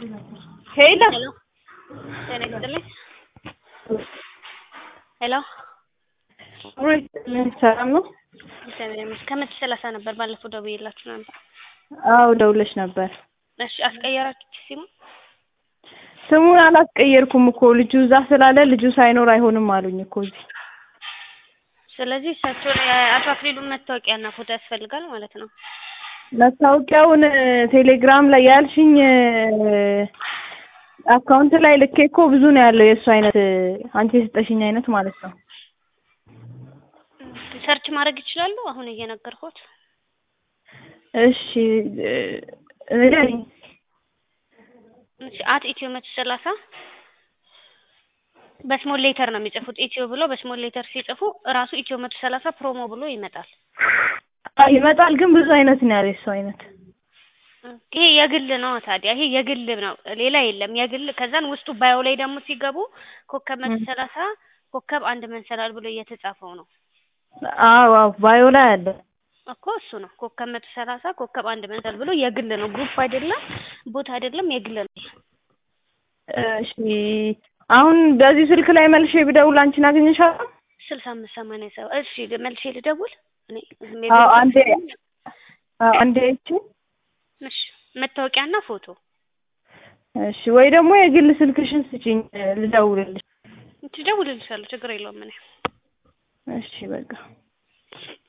ሄሎ ሄሎ ጤና ይስጥልኝ። ሄሎ ሰላም ነው? ከመቶ 30 ነበር ባለፈው ደውዬላችሁ ነበር። አዎ ደውለሽ ነበር። እሺ አስቀየራችሁ ሲሙ? ስሙን አላስቀየርኩም እኮ ልጁ እዛ ስላለ ልጁ ሳይኖር አይሆንም አሉኝ እኮ እዚህ። ስለዚህ እሳቸው አቶ አክሊሉን መታወቂያና ፎቶ ያስፈልጋል ማለት ነው። መታወቂያውን ቴሌግራም ላይ ያልሽኝ አካውንት ላይ ልኬ እኮ ብዙ ነው ያለው የእሱ አይነት አንቺ የሰጠሽኝ አይነት ማለት ነው። ሰርች ማድረግ ይችላሉ አሁን እየነገርኩት። እሺ ንገሪኝ። እሺ ኢትዮ 130 በስሞል ሌተር ነው የሚጽፉት። ኢትዮ ብሎ በስሞል ሌተር ሲጽፉ ራሱ ኢትዮ 130 ፕሮሞ ብሎ ይመጣል። ይመጣል ግን ብዙ አይነት ነው ያለው የእሱ አይነት። ይሄ የግል ነው ታዲያ ይሄ የግል ነው ሌላ የለም የግል። ከዛን ውስጡ ባዮ ላይ ደግሞ ሲገቡ ኮከብ 130 ኮከብ አንድ መንሰላል ብሎ እየተጻፈው ነው። አዎ ባዮ ላይ አለ እኮ እሱ ነው ኮከብ 130 ኮከብ አንድ መንሰላል ብሎ የግል ነው። ግሩፕ አይደለም ቦታ አይደለም የግል ነው። እሺ አሁን በዚህ ስልክ ላይ መልሼ ብደውል አንቺን አገኘሻለሁ? 6587 እሺ መልሼ ልደውል እኔ አንዴ እቺ እሺ መታወቂያና ፎቶ። እሺ ወይ ደግሞ የግል ስልክሽን ስጪኝ ልደውልልሽ። ትደውልልሻለሁ ችግር የለውም እኔ። እሺ በቃ